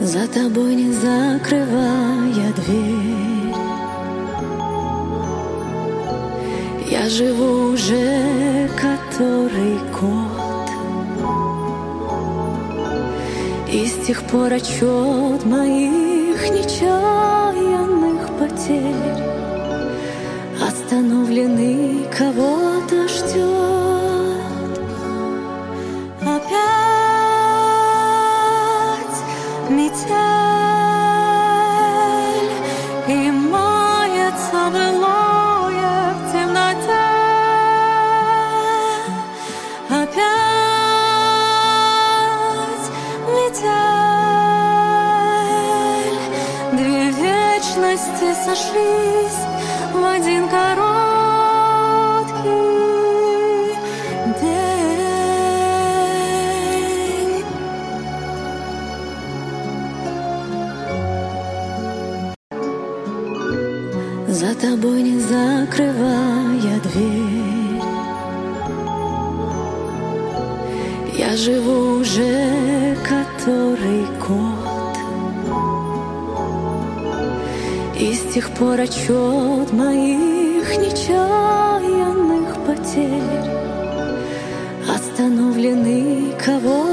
За тобой не закрывая дверь. Я живу уже который год, и с тех пор отчет моих нечаянных потерь остановленный кого-то ждет. Опять метель, и мается былое в темноте. Опять метель, две вечности сошлись в один короткий день. За тобой не закрывая дверь. Я живу уже который год, и с тех пор отчет моих нечаянных потерь остановленный кого